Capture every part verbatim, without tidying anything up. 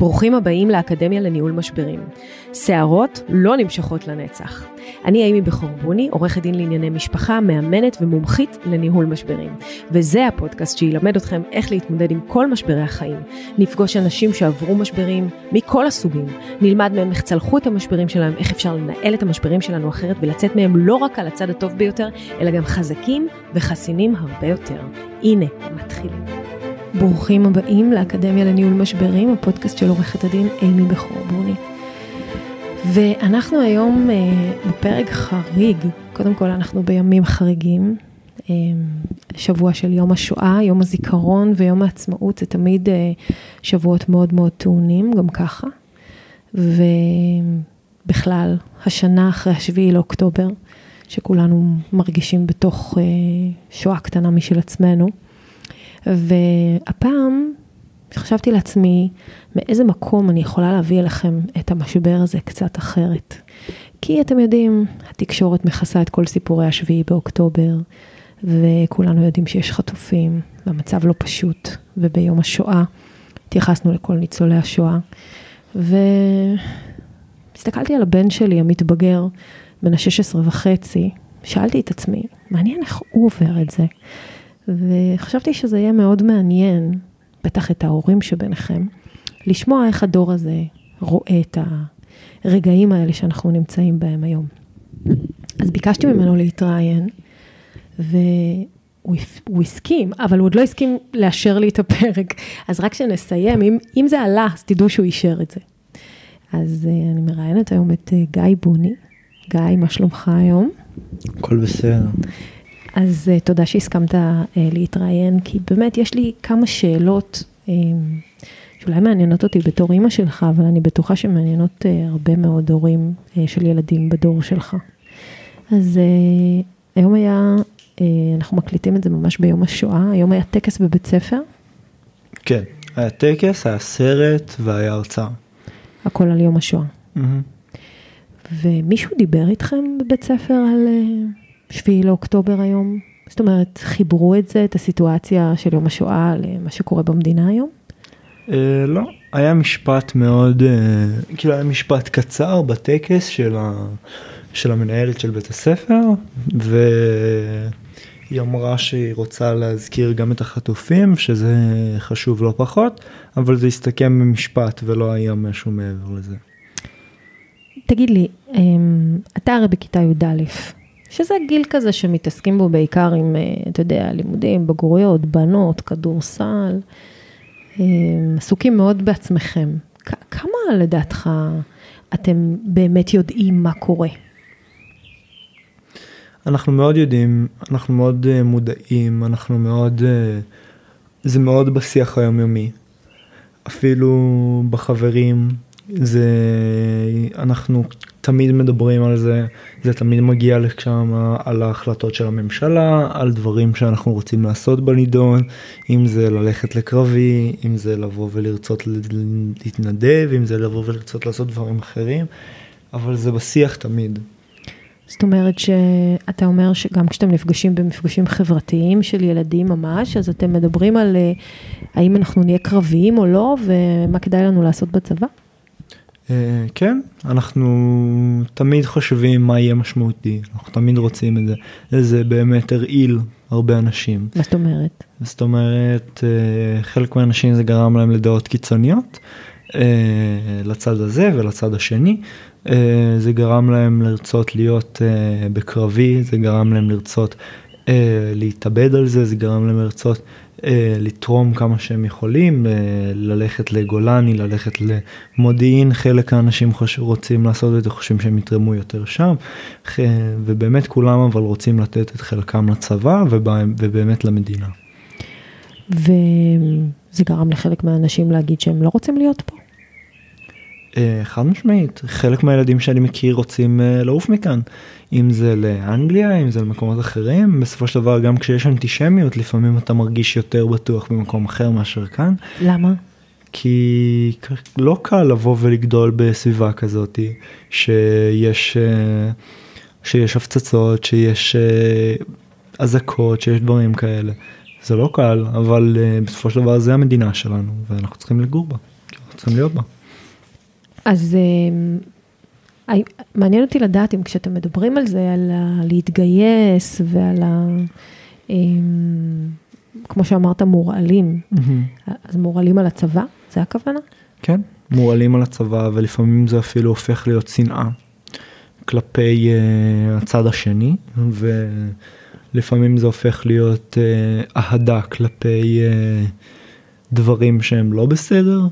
ברוכים הבאים לאקדמיה לניהול משברים. שערות לא נמשכות לנצח. אני אימי בחורבוני, עורכת דין לענייני משפחה, מאמנת ומומחית לניהול משברים. וזה הפודקאסט שילמד אתכם איך להתמודד עם כל משברי החיים. נפגוש אנשים שעברו משברים מכל הסוגים. נלמד מהם איך צלחו את המשברים שלהם, איך אפשר לנהל את המשברים שלנו אחרת ולצאת מהם לא רק על הצד הטוב ביותר, אלא גם חזקים וחסינים הרבה יותר. הנה, מתחילים. ברוכים הבאים לאקדמיה לניהול משברים, הפודקאסט של עורכת הדין אימי בחורבוני. ואנחנו היום אה, בפרק חריג, קודם כל אנחנו בימים חריגים, אה, שבוע של יום השואה, יום הזיכרון ויום העצמאות, זה תמיד אה, שבועות מאוד מאוד טעונים, גם ככה. ובכלל, השנה אחרי השביעי לאוקטובר, שכולנו מרגישים בתוך אה, שואה קטנה משל עצמנו, והפעם חשבתי לעצמי מאיזה מקום אני יכולה להביא אליכם את המשבר הזה קצת אחרת. כי אתם יודעים, התקשורת מכסה את כל סיפורי השביעי באוקטובר, וכולנו יודעים שיש חטופים, והמצב לא פשוט, וביום השואה התייחסנו לכל ניצולי השואה, והסתכלתי על הבן שלי המתבגר, בן ה-שש עשרה וחצי, שאלתי את עצמי, מעניין איך הוא עובר את זה? וחשבתי שזה יהיה מאוד מעניין, בטח את ההורים שביניכם, לשמוע איך הדור הזה רואה את הרגעים האלה שאנחנו נמצאים בהם היום. אז ביקשתי ממנו להתראיין, והוא הסכים, אבל הוא עוד לא הסכים לאשר לי את הפרק. אז רק שנסיים, אם, אם זה עלה, אז תדעו שהוא אישר את זה. אז אני מראיינת היום את גיא בוני. גיא, מה שלומך היום? הכל בסדר. אז uh, תודה שהסכמת uh, להתראיין, כי באמת יש לי כמה שאלות, um, שאולי מעניינות אותי בתור אמא שלך, אבל אני בטוחה שמעניינות uh, הרבה מאוד הורים uh, של ילדים בדור שלך. אז uh, היום היה, uh, אנחנו מקליטים את זה ממש ביום השואה, היום היה טקס בבית ספר? כן, היה טקס, היה סרט והיה הרצאה. הכל על יום השואה. Mm-hmm. ומישהו דיבר איתכם בבית ספר על... Uh, שביעי לאוקטובר היום? זאת אומרת, חיברו את זה, את הסיטואציה של יום השואה למה שקורה במדינה היום? אה, לא, היה משפט מאוד, אה, כאילו היה משפט קצר בטקס של, ה, של המנהלת של בית הספר, והיא אמרה שהיא רוצה להזכיר גם את החטופים, שזה חשוב לא פחות, אבל זה הסתכם במשפט ולא היה משהו מעבר לזה. תגיד לי, אתה הרי בכיתה י"א, שזה גיל כזה שמתעסקים בו בעיקר עם, אתה יודע, לימודים, בגרויות, בנות, כדורסל, עסוקים מאוד בעצמכם. כמה לדעתך אתם באמת יודעים מה קורה? אנחנו מאוד יודעים, אנחנו מאוד מודעים, אנחנו מאוד, זה מאוד בשיח היומיומי. אפילו בחברים, זה, אנחנו תמיד מדברים על זה, זה תמיד מגיע לשם על ההחלטות של הממשלה, על דברים שאנחנו רוצים לעשות בנידון, אם זה ללכת לקרבי, אם זה לבוא ולרצות להתנדב, אם זה לבוא ולרצות לעשות דברים אחרים, אבל זה בשיח תמיד. זאת אומרת שאתה אומר שגם כשאתם נפגשים במפגשים חברתיים של ילדים ממש, אז אתם מדברים על האם אנחנו נהיה קרביים או לא, ומה כדאי לנו לעשות בצבא? כן, אנחנו תמיד חושבים מה יהיה משמעותי, אנחנו תמיד רוצים את זה, זה באמת הרעיל הרבה אנשים. מה זאת אומרת? זאת אומרת, חלק מהאנשים זה גרם להם לדעות קיצוניות, לצד הזה ולצד השני, זה גרם להם לרצות להיות בקרבי, זה גרם להם לרצות להתאבד על זה, זה גרם להם לרצות לתרום כמה שהם יכולים, ללכת לגולני, ללכת למודיעין, חלק האנשים רוצים לעשות את זה, חושבים שהם יתרמו יותר שם, ובאמת כולם אבל רוצים לתת את חלקם לצבא ובאמת למדינה. וזה גרם לחלק מהאנשים להגיד שהם לא רוצים להיות פה? חד משמעית, חלק מהילדים שאני מכיר רוצים לעוף מכאן, אם זה לאנגליה, אם זה למקומות אחרים, בסופו של דבר גם כשיש אנטישמיות, לפעמים אתה מרגיש יותר בטוח במקום אחר מאשר כאן. למה? כי לא קל לבוא ולגדול בסביבה כזאת, שיש, שיש הפצצות, שיש אזעקות, שיש דברים כאלה. זה לא קל, אבל בסופו של דבר זה המדינה שלנו, ואנחנו צריכים לגור בה. צריכים להיות בה. אז מעניין אותי לדעת אם כשאתם מדברים על זה, על להתגייס ועל ה... כמו שאמרת, מורעלים. אז מורעלים על הצבא, זה הכוונה? כן, מורעלים על הצבא, ולפעמים זה אפילו הופך להיות שנאה כלפי uh, הצד השני, ולפעמים זה הופך להיות uh, אהדה כלפי uh, דברים שהם לא בסדר,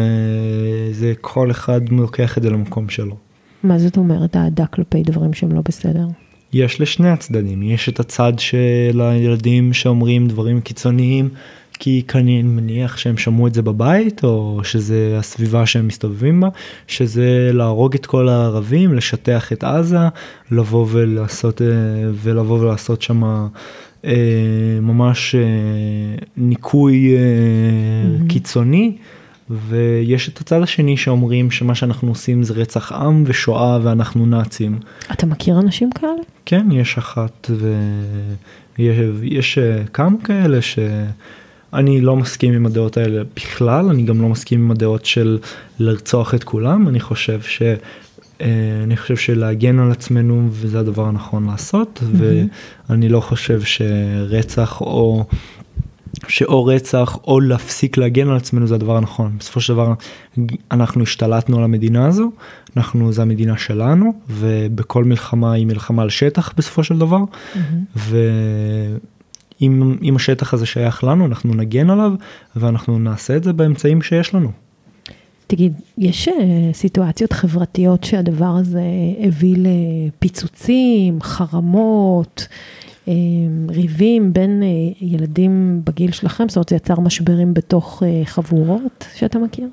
וזה כל אחד לוקח את זה למקום שלו. מה זאת אומרת, אהדה כלפי דברים שהם לא בסדר? יש לשני הצדדים, יש את הצד של הילדים שאומרים דברים קיצוניים, כי אני מניח שהם שמעו את זה בבית, או שזה הסביבה שהם מסתובבים בה, שזה להרוג את כל הערבים, לשטח את עזה, לבוא ולעשות, ולבוא ולעשות שם ממש ניקוי mm-hmm. קיצוני, ויש את הצד השני שאומרים שמה שאנחנו עושים זה רצח עם ושואה ואנחנו נאצים. אתה מכיר אנשים כאלה? כן, יש אחת ויש יש כמה כאלה שאני לא מסכים עם הדעות האלה בכלל, אני גם לא מסכים עם הדעות של לרצוח את כולם, אני חושב ש... אני חושב שלהגן על עצמנו וזה הדבר הנכון לעשות, mm-hmm. ואני לא חושב שרצח או... שאו רצח או להפסיק להגן על עצמנו זה הדבר הנכון. בסופו של דבר אנחנו השתלטנו על המדינה הזו, אנחנו, זה המדינה שלנו, ובכל מלחמה היא מלחמה על שטח בסופו של דבר, mm-hmm. ואם אם השטח הזה שייך לנו, אנחנו נגן עליו, ואנחנו נעשה את זה באמצעים שיש לנו. תגיד, יש סיטואציות חברתיות שהדבר הזה הביא לפיצוצים, חרמות, ריבים בין ילדים בגיל שלכם? זאת אומרת, זה יצר משברים בתוך חבורות שאתה מכיר?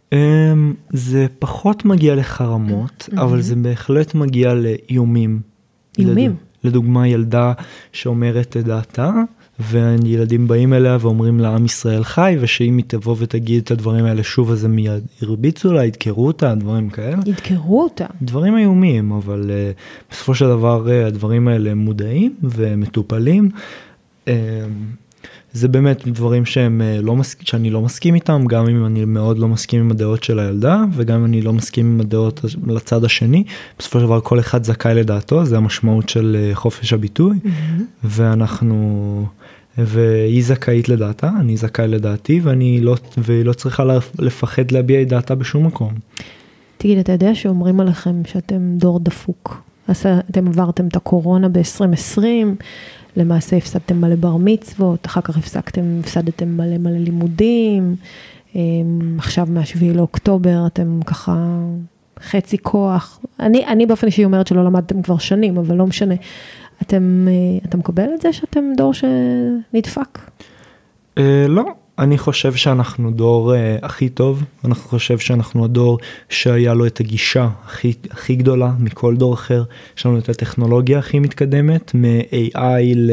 זה פחות מגיע לחרמות, אבל זה בהחלט מגיע לאיומים. איומים? לדוגמה, ילדה שאומרת את דעתה, וילדים באים אליה ואומרים לעם ישראל חי, ושאם היא תבוא ותגיד את הדברים האלה שוב, אז הם ירביצו לה, ידקרו אותה, דברים כאלה. ידקרו אותה? דברים איומים, אבל uh, בסופו של דבר uh, הדברים האלה מודעים ומטופלים. Uh, זה באמת דברים שהם, uh, לא מס... שאני לא מסכים איתם, גם אם אני מאוד לא מסכים עם הדעות של הילדה, וגם אם אני לא מסכים עם הדעות לצד השני. בסופו של דבר כל אחד זכאי לדעתו, זה המשמעות של uh, חופש הביטוי, mm-hmm. ואנחנו... והיא זכאית לדעתה, אני זכאי לדעתי, ואני לא, והיא לא צריכה לפחד להביע את דעתה בשום מקום. תגיד, אתה יודע שאומרים עליכם שאתם דור דפוק. אז אתם עברתם את הקורונה ב-עשרים עשרים, למעשה הפסדתם מלא בר מצוות, אחר כך הפסקתם, הפסדתם מלא מלא לימודים, עכשיו מהשביעי לאוקטובר אתם ככה חצי כוח. אני, אני באופן אישי אומרת שלא למדתם כבר שנים, אבל לא משנה. אתם, אתה מקבל את זה שאתם דור שנדפק? לא, אני חושב שאנחנו דור הכי טוב, אני חושב שאנחנו הדור שהיה לו את הגישה הכי, הכי גדולה מכל דור אחר, יש לנו את הטכנולוגיה הכי מתקדמת, מ-איי איי ל...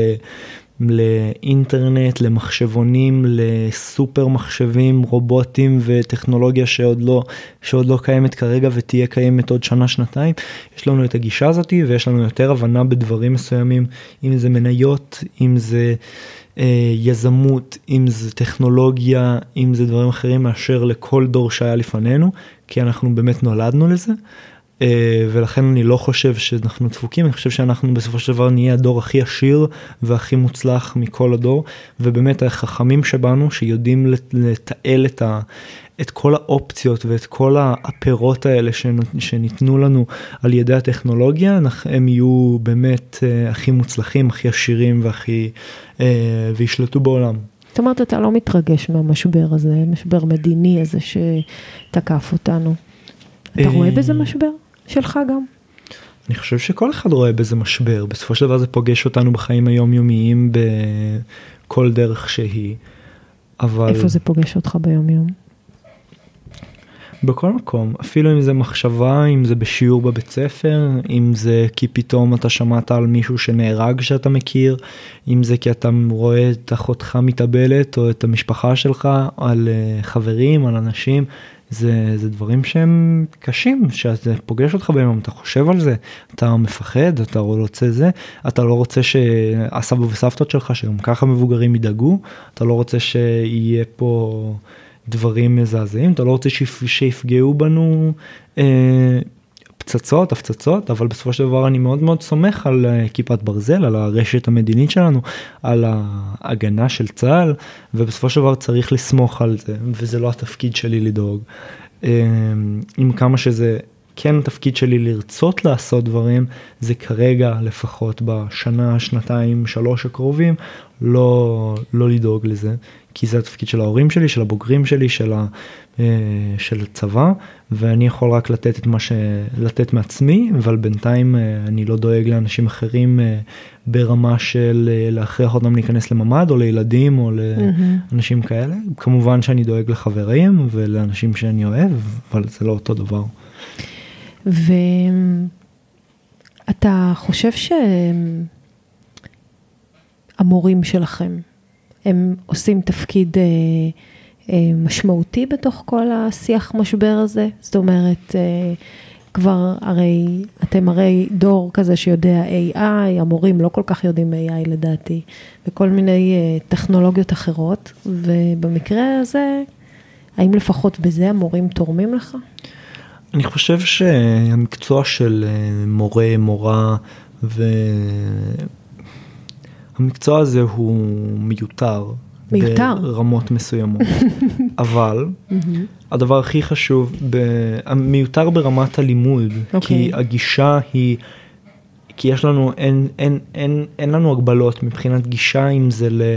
לאינטרנט, למחשבונים, לסופר מחשבים, רובוטים וטכנולוגיה שעוד לא, שעוד לא קיימת כרגע ותהיה קיימת עוד שנה, שנתיים. יש לנו את הגישה הזאת ויש לנו יותר הבנה בדברים מסוימים, אם זה מניות, אם זה אה, יזמות, אם זה טכנולוגיה, אם זה דברים אחרים מאשר לכל דור שהיה לפנינו, כי אנחנו באמת נולדנו לזה. ולכן אני לא חושב שאנחנו דפוקים, אני חושב שאנחנו בסופו של דבר נהיה הדור הכי עשיר והכי מוצלח מכל הדור, ובאמת החכמים שבנו שיודעים לתעל את, ה, את כל האופציות ואת כל הפירות האלה שניתנו לנו על ידי הטכנולוגיה, הם יהיו באמת הכי מוצלחים, הכי עשירים והכי, וישלטו בעולם. זאת אומרת, אתה לא מתרגש מהמשבר הזה, משבר מדיני הזה שתקף אותנו. אתה רואה בזה משבר שלך גם? אני חושב שכל אחד רואה בזה משבר. בסופו של דבר זה פוגש אותנו בחיים היומיומיים בכל דרך שהיא. אבל... איפה זה פוגש אותך ביומיום? בכל מקום. אפילו אם זה מחשבה, אם זה בשיעור בבית ספר, אם זה כי פתאום אתה שמעת על מישהו שנהרג שאתה מכיר, אם זה כי אתה רואה את אחותך מתאבלת או את המשפחה שלך, על חברים, על אנשים. זה, זה דברים שהם קשים, שאתה פוגש אותך בהם, אתה חושב על זה, אתה מפחד, אתה רוצה זה, אתה לא רוצה שהסבא וסבתות שלך, שגם ככה מבוגרים ידאגו, אתה לא רוצה שיהיה פה דברים מזעזעים, אתה לא רוצה שיפגעו בנו אה, פצצות, הפצצות, אבל בסופו של דבר אני מאוד מאוד סומך על כיפת ברזל, על הרשת המדינית שלנו, על ההגנה של צה"ל, ובסופו של דבר צריך לסמוך על זה, וזה לא התפקיד שלי לדאוג. עם כמה שזה כן התפקיד שלי לרצות לעשות דברים, זה כרגע לפחות בשנה, שנתיים, שלוש הקרובים, לא, לא לדאוג לזה, כי זה התפקיד של ההורים שלי, של הבוגרים שלי, של ה... של הצבא, ואני יכול רק לתת את מה ש... לתת מעצמי, אבל בינתיים אני לא דואג לאנשים אחרים ברמה של להכריח אותם להיכנס לממד, או לילדים, או לאנשים כאלה. כמובן שאני דואג לחברים ולאנשים שאני אוהב, אבל זה לא אותו דבר. ואתה חושב שהמורים שלכם, הם עושים תפקיד משמעותי בתוך כל השיח משבר הזה? זאת אומרת, כבר הרי, אתם הרי דור כזה שיודע איי איי, המורים לא כל כך יודעים איי איי לדעתי, וכל מיני טכנולוגיות אחרות, ובמקרה הזה, האם לפחות בזה המורים תורמים לך? אני חושב שהמקצוע של מורה, מורה, והמקצוע הזה הוא מיותר. מיותר. ברמות מסוימות. אבל הדבר הכי חשוב, מיותר ברמת הלימוד, כי הגישה היא, כי יש לנו, אין, אין, אין, אין לנו הגבלות מבחינת גישה, אם זה ל,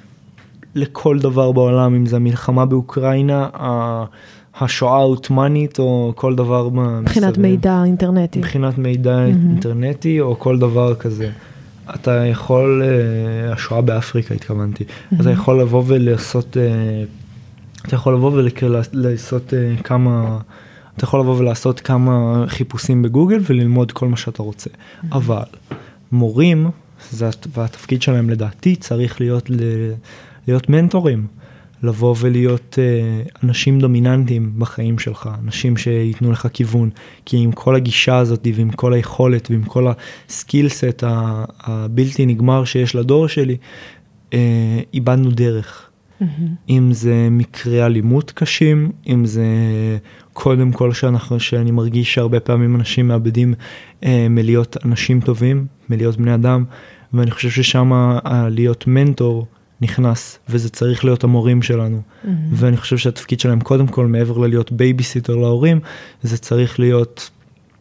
לכל דבר בעולם, אם זה המלחמה באוקראינה, השואה העות'מאנית, או כל דבר מבחינת מידע אינטרנטי. מבחינת מידע אינטרנטי, או כל דבר כזה. אתה יכול, השואה באפריקה התכוונתי, אתה יכול לבוא ולעשות, אתה יכול לבוא ולעשות כמה, אתה יכול לבוא ולעשות כמה חיפושים בגוגל וללמוד כל מה שאתה רוצה. אבל מורים, והתפקיד שלהם לדעתי צריך להיות, להיות מנטורים, לבוא ולהיות אנשים דומיננטיים בחיים שלך, אנשים שיתנו לך כיוון, כי עם כל הגישה הזאת ועם כל היכולת ועם כל הסקילסט הבלתי נגמר שיש לדור שלי, איבדנו דרך. Mm-hmm. אם זה מקרי אלימות קשים, אם זה קודם כל שאנחנו, שאני מרגיש שהרבה פעמים אנשים מאבדים מלהיות אנשים טובים, מלהיות בני אדם, ואני חושב ששם להיות מנטור, נכנס, וזה צריך להיות המורים שלנו. Mm-hmm. ואני חושב שהתפקיד שלהם קודם כל, מעבר ללהיות בייביסיטר להורים, זה צריך להיות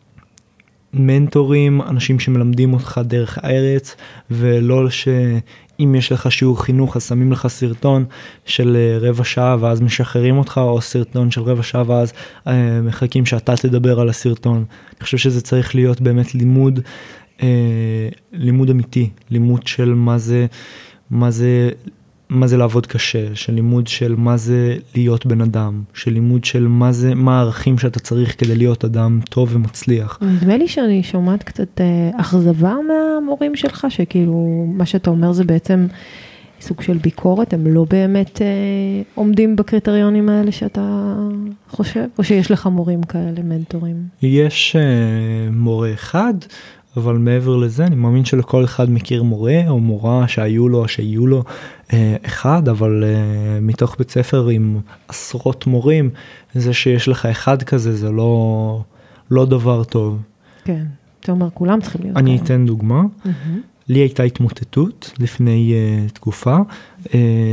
מנטורים, אנשים שמלמדים אותך דרך הארץ, ולא שאם יש לך שיעור חינוך, אז שמים לך סרטון של רבע שעה, ואז משחררים אותך, או סרטון של רבע שעה, ואז אה, מחכים שאתה תדבר על הסרטון. אני חושב שזה צריך להיות באמת לימוד, אה, לימוד אמיתי, לימוד של מה זה, מה זה, מה זה לעבוד קשה, של לימוד של מה זה להיות בן אדם, של לימוד של מה זה, מה הערכים שאתה צריך כדי להיות אדם טוב ומצליח. נדמה לי שאני שומעת קצת אה, אכזבה מהמורים שלך, שכאילו מה שאתה אומר זה בעצם סוג של ביקורת, הם לא באמת אה, עומדים בקריטריונים האלה שאתה חושב, או שיש לך מורים כאלה, מנטורים? יש אה, מורה אחד, אבל מעבר לזה, אני מאמין שלכל אחד מכיר מורה או מורה שהיו לו או שהיו לו אה, אחד, אבל אה, מתוך בית ספר עם עשרות מורים, זה שיש לך אחד כזה, זה לא, לא דבר טוב. כן, אתה אומר, כולם צריכים להיות. אני אתן דוגמה. Mm-hmm. לי הייתה התמוטטות לפני uh, תקופה, uh,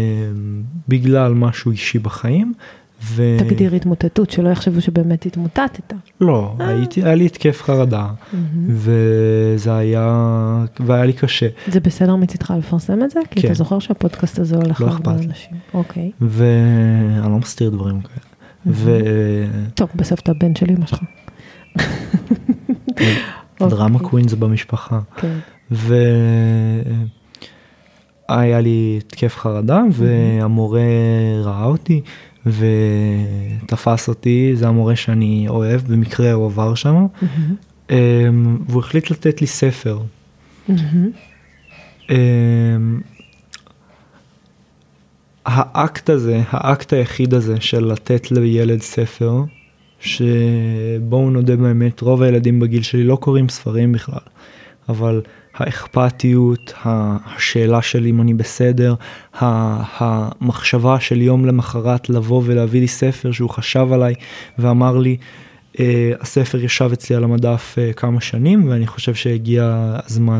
בגלל משהו אישי בחיים. ו... תגדיר התמוטטות, שלא יחשבו שבאמת התמוטטת. לא, הייתי, היה לי התקף חרדה, וזה היה, והיה לי קשה. זה בסדר מצדך לפרסם את זה? כי אתה זוכר שהפודקאסט הזה הולך להרבה אנשים. אוקיי. ואני לא מסתיר דברים כאלה. טוב, בסוף אתה הבן שלי, מה שלך? דרמה קווין זה במשפחה. כן. והיה לי התקף חרדה, והמורה ראה אותי, ותפס אותי, זה המורה שאני אוהב, במקרה הוא עבר שם, mm-hmm. והוא החליט לתת לי ספר. Mm-hmm. האקט הזה, האקט היחיד הזה של לתת לילד ספר, שבואו נודה באמת, רוב הילדים בגיל שלי לא קוראים ספרים בכלל, אבל האכפתיות, השאלה של אם אני בסדר, המחשבה של יום למחרת לבוא ולהביא לי ספר שהוא חשב עליי ואמר לי, הספר ישב אצלי על המדף כמה שנים, ואני חושב שהגיע הזמן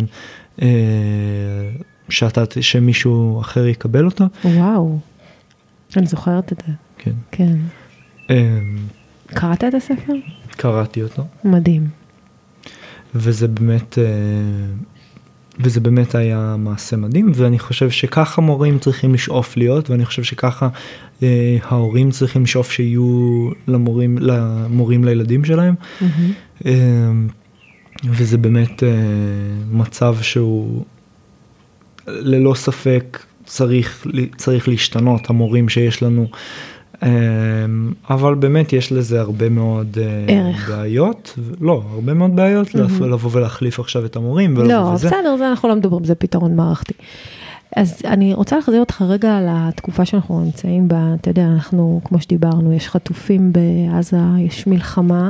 שאתה, שמישהו אחר יקבל אותו. וואו, אני זוכרת את זה. כן. כן. קראת את הספר? קראתי אותו. מדהים. וזה באמת, וזה באמת היה מעשה מדהים, ואני חושב שככה מורים צריכים לשאוף להיות, ואני חושב שככה ההורים צריכים לשאוף שיהיו למורים, למורים לילדים שלהם. Mm-hmm. וזה באמת מצב שהוא ללא ספק צריך, צריך להשתנות, המורים שיש לנו, אבל באמת יש לזה הרבה מאוד ערך. בעיות, לא, הרבה מאוד בעיות, mm-hmm. לבוא ולהחליף עכשיו את המורים. לא, וזה. בסדר, זה אנחנו לא מדברים, זה פתרון מערכתי. אז אני רוצה לחזיר אותך רגע על התקופה שאנחנו נמצאים בה, אתה יודע, אנחנו, כמו שדיברנו, יש חטופים בעזה, יש מלחמה,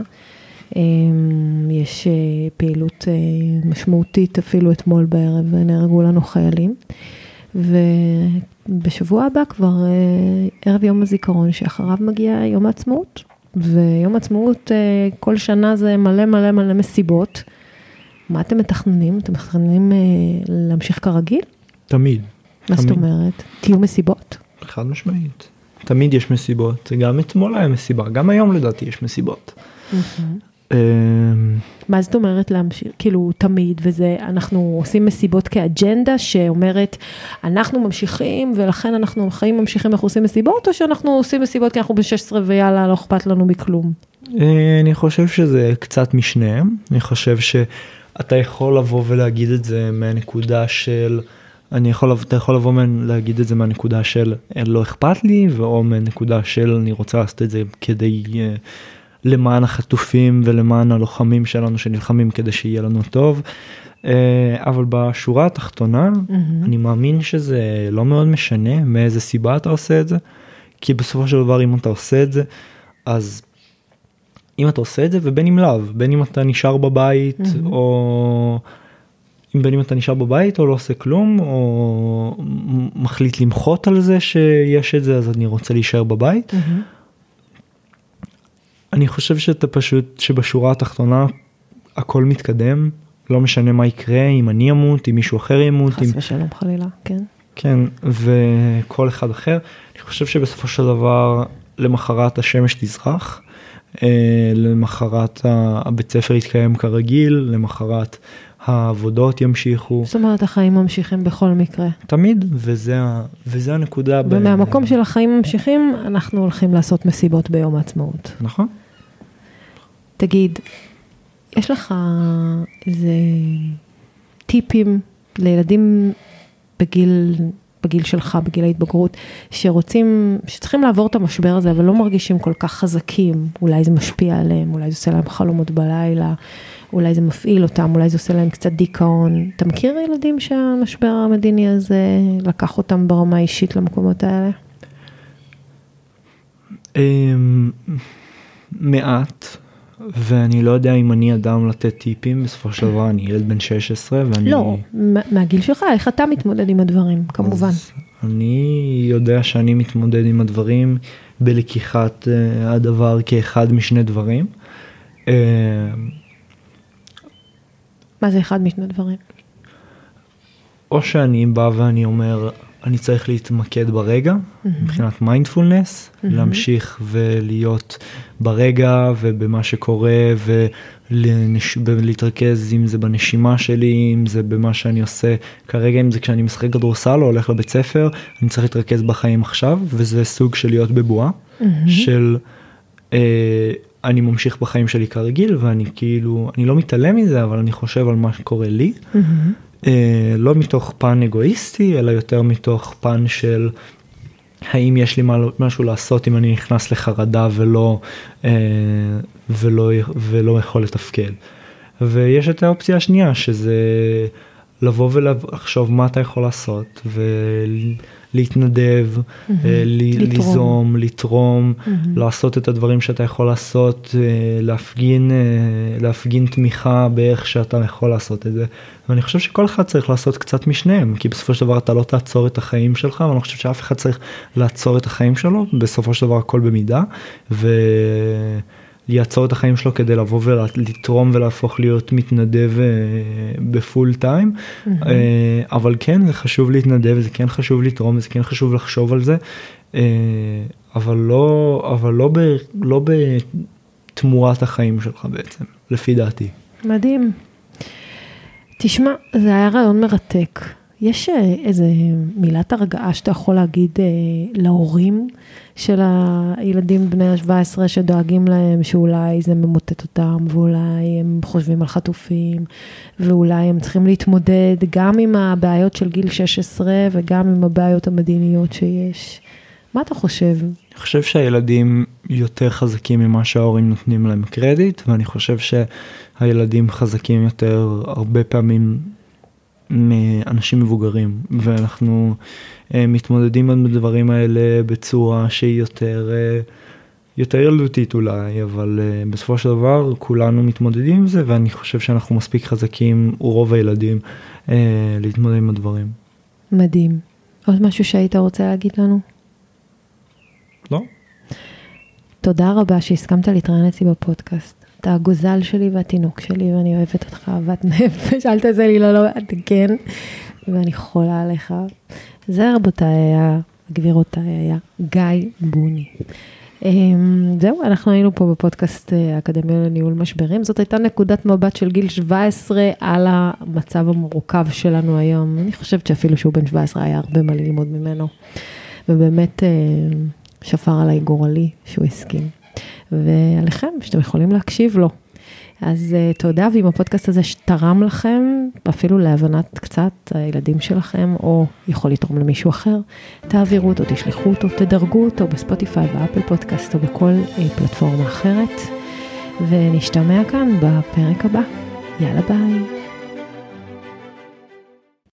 יש פעילות משמעותית, אפילו אתמול בערב נהרגו לנו חיילים, ובשבוע הבא כבר ערב יום הזיכרון, שאחריו מגיע יום העצמאות, ויום העצמאות כל שנה זה מלא מלא מלא מסיבות. מה אתם מתכננים? אתם מתכננים להמשיך כרגיל? תמיד. מה זאת אומרת? תהיו מסיבות? חד משמעית. תמיד יש מסיבות. גם אתמול היה מסיבה. גם היום לדעתי יש מסיבות. מה זאת אומרת להמשיך? כאילו תמיד, וזה, אנחנו עושים מסיבות כאג'נדה שאומרת, אנחנו ממשיכים, ולכן אנחנו חיים ממשיכים, אנחנו עושים מסיבות, או שאנחנו עושים מסיבות כי אנחנו ב-שש עשרה ויאללה, לא אכפת לנו בכלום? אני חושב שזה קצת משניהם. אני חושב שאתה יכול לבוא ולהגיד את זה מהנקודה של, אני יכול, אתה יכול לבוא להגיד את זה מהנקודה של לא אכפת לי, או מהנקודה של אני רוצה לעשות את זה כדי למען החטופים ולמען הלוחמים שלנו שנלחמים כדי שיהיה לנו טוב. אבל בשורה התחתונה, mm-hmm. אני מאמין שזה לא מאוד משנה מאיזה סיבה אתה עושה את זה, כי בסופו של דבר אם אתה עושה את זה, אז אם אתה עושה את זה ובין אם לאו, בין אם אתה נשאר בבית, mm-hmm. או בין אם אתה נשאר בבית או לא עושה כלום, או מחליט למחות על זה שיש את זה, אז אני רוצה להישאר בבית. Mm-hmm. אני חושב שאתה פשוט, שבשורה התחתונה הכל מתקדם, לא משנה מה יקרה, אם אני אמות, אם מישהו אחר ימות. חס ושלום חלילה, כן. כן, וכל אחד אחר. אני חושב שבסופו של דבר, למחרת השמש תזרח, למחרת הבית ספר יתקיים כרגיל, למחרת העבודות ימשיכו. זאת אומרת, החיים ממשיכים בכל מקרה. תמיד, וזה, וזה הנקודה. ומהמקום ב... של החיים ממשיכים, אנחנו הולכים לעשות מסיבות ביום העצמאות. נכון. תגיד, יש לך איזה טיפים לילדים בגיל, בגיל שלך, בגיל ההתבגרות, שרוצים, שצריכים לעבור את המשבר הזה, אבל לא מרגישים כל כך חזקים, אולי זה משפיע עליהם, אולי זה עושה להם חלומות בלילה, אולי זה מפעיל אותם, אולי זה עושה להם קצת דיכאון. אתה מכיר ילדים שהמשבר המדיני הזה לקח אותם ברמה אישית למקומות האלה? מעט. ואני לא יודע אם אני אדם לתת טיפים, בסופו של דבר אני ילד בן שש עשרה, ואני... לא, מהגיל שלך, איך אתה מתמודד עם הדברים, כמובן. אני יודע שאני מתמודד עם הדברים, בלקיחת הדבר כאחד משני דברים. מה זה אחד משני דברים? או שאני בא ואני אומר, אני צריך להתמקד ברגע, mm-hmm. מבחינת מיינדפולנס, mm-hmm. להמשיך ולהיות ברגע ובמה שקורה, ולהתרכז אם זה בנשימה שלי, אם זה במה שאני עושה כרגע, אם זה כשאני משחק כדורסל או הולך לבית ספר, אני צריך להתרכז בחיים עכשיו, וזה סוג של להיות בבועה, mm-hmm. של אה, אני ממשיך בחיים שלי כרגיל, ואני כאילו, אני לא מתעלם מזה, אבל אני חושב על מה שקורה לי, mm-hmm. לא מתוך פן אגואיסטי, אלא יותר מתוך פן של האם יש לי משהו לעשות אם אני נכנס לחרדה ולא, ולא, ולא יכול לתפקד. ויש את האופציה השנייה, שזה לבוא ולחשוב מה אתה יכול לעשות, ולהתנדב, mm-hmm. ליזום, לתרום, mm-hmm. לעשות את הדברים שאתה יכול לעשות, להפגין, להפגין תמיכה באיך שאתה יכול לעשות את זה. ואני חושב שכל אחד צריך לעשות קצת משניהם, כי בסופו של דבר אתה לא תעצור את החיים שלך, ואני חושב שאף אחד צריך לעצור את החיים שלו, בסופו של דבר הכל במידה, ו... יעצור את החיים שלו כדי לבוא ולתרום ולהפוך להיות מתנדב בפול טיים, אבל כן, זה חשוב להתנדב, זה כן חשוב לתרום, זה כן חשוב לחשוב על זה, אבל לא, אבל לא, ב, לא בתמורת החיים שלך בעצם, לפי דעתי. מדהים. תשמע, זה היה רעיון מרתק. יש איזה מילת הרגעה שאתה יכול להגיד להורים של הילדים בני ה-שבע עשרה שדואגים להם שאולי זה ממוטט אותם, ואולי הם חושבים על חטופים, ואולי הם צריכים להתמודד גם עם הבעיות של גיל שש עשרה וגם עם הבעיות המדיניות שיש. מה אתה חושב? אני חושב שהילדים יותר חזקים ממה שההורים נותנים להם קרדיט, ואני חושב שהילדים חזקים יותר הרבה פעמים מאנשים מבוגרים, ואנחנו מתמודדים עם הדברים האלה בצורה שהיא יותר, יותר ילדותית אולי, אבל בסופו של דבר כולנו מתמודדים עם זה, ואני חושב שאנחנו מספיק חזקים, רוב הילדים, להתמודד עם הדברים. מדהים. עוד משהו שהיית רוצה להגיד לנו? לא. תודה רבה שהסכמת להתראיין אצלי בפודקאסט. אתה הגוזל שלי והתינוק שלי, ואני אוהבת אותך אהבת נפש, אל תעשה לי לא, לא, אתה כן, ואני חולה עליך. זה רבותיי היה, גבירותיי היה, גיא בוני. זהו, אנחנו היינו פה בפודקאסט האקדמיה לניהול משברים, זאת הייתה נקודת מבט של גיל שבע עשרה על המצב המורכב שלנו היום. אני חושבת שאפילו שהוא בן שבע עשרה היה הרבה מה ללמוד ממנו, ובאמת שפר עליי גורלי שהוא הסכים. ועליכם, שאתם יכולים להקשיב לו. אז uh, תודה, ואם הפודקאסט הזה שתרם לכם, אפילו להבנת קצת הילדים שלכם, או יכול לתרום למישהו אחר, תעבירו אותו, תשלחו אותו, תדרגו אותו בספוטיפיי, באפל פודקאסט, או בכל uh, פלטפורמה אחרת, ונשתמע כאן בפרק הבא. יאללה ביי.